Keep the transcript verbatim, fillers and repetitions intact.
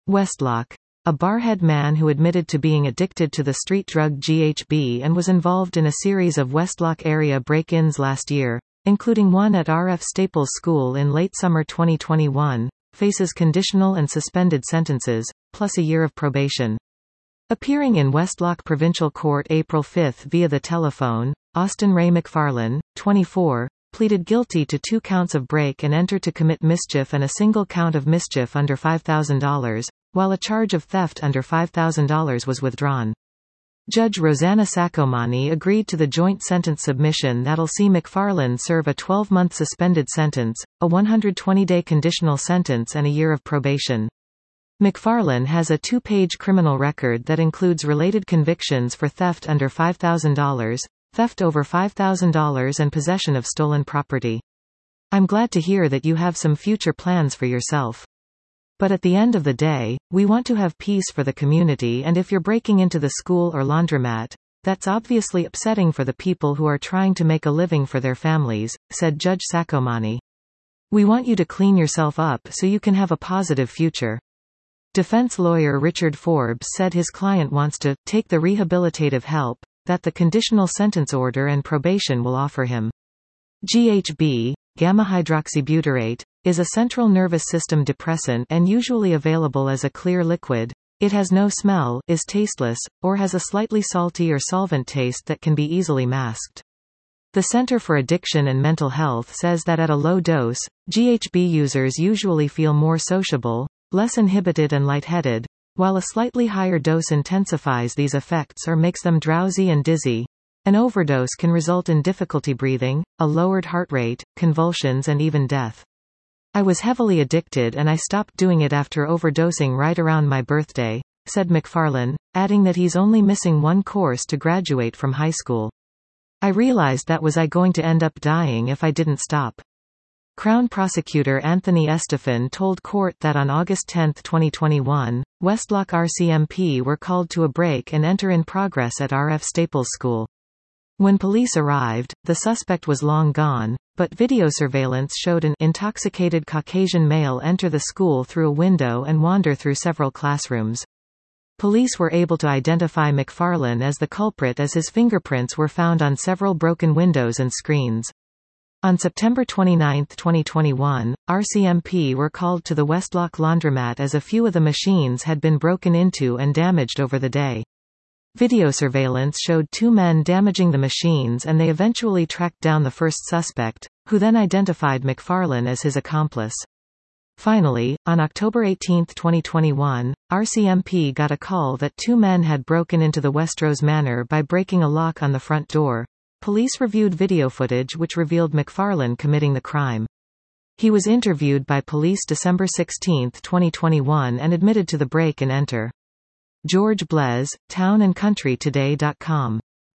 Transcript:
Westlock. A Barrhead man who admitted to being addicted to the street drug G H B and was involved in a series of Westlock area break-ins last year, including one at R F Staples School in late summer twenty twenty-one, faces conditional and suspended sentences, plus a year of probation. Appearing in Westlock Provincial Court April fifth via the telephone, Austin Ray McFarlane, twenty-four, pleaded guilty to two counts of break and enter to commit mischief and a single count of mischief under five thousand dollars, while a charge of theft under five thousand dollars was withdrawn. Judge Rosanna Sacomani agreed to the joint sentence submission that'll see McFarlane serve a twelve-month suspended sentence, a one hundred twenty day conditional sentence and a year of probation. McFarlane has a two-page criminal record that includes related convictions for theft under five thousand dollars, theft over five thousand dollars and possession of stolen property. I'm glad to hear that you have some future plans for yourself. But at the end of the day, we want to have peace for the community, and if you're breaking into the school or laundromat, that's obviously upsetting for the people who are trying to make a living for their families, said Judge Sacomani. We want you to clean yourself up so you can have a positive future. Defense lawyer Richard Forbes said his client wants to take the rehabilitative help that the conditional sentence order and probation will offer him. G H B, gamma-hydroxybutyrate, is a central nervous system depressant and usually available as a clear liquid. It has no smell, is tasteless, or has a slightly salty or solvent taste that can be easily masked. The Center for Addiction and Mental Health says that at a low dose, G H B users usually feel more sociable, less inhibited and lightheaded, while a slightly higher dose intensifies these effects or makes them drowsy and dizzy. An overdose can result in difficulty breathing, a lowered heart rate, convulsions and even death. I was heavily addicted and I stopped doing it after overdosing right around my birthday, said McFarlane, adding that he's only missing one course to graduate from high school. I realized that was I going to end up dying if I didn't stop. Crown Prosecutor Anthony Estefan told court that on August tenth twenty twenty-one, Westlock R C M P were called to a break and enter in progress at R F Staples School. When police arrived, the suspect was long gone, but video surveillance showed an intoxicated Caucasian male enter the school through a window and wander through several classrooms. Police were able to identify McFarlane as the culprit as his fingerprints were found on several broken windows and screens. On September twenty-ninth twenty twenty-one, R C M P were called to the Westlock laundromat as a few of the machines had been broken into and damaged over the day. Video surveillance showed two men damaging the machines and they eventually tracked down the first suspect, who then identified McFarlane as his accomplice. Finally, on October eighteenth twenty twenty-one, R C M P got a call that two men had broken into the Westrose Manor by breaking a lock on the front door. Police reviewed video footage which revealed McFarlane committing the crime. He was interviewed by police December sixteenth twenty twenty-one and admitted to the break and enter. George Blez, town and country today dot com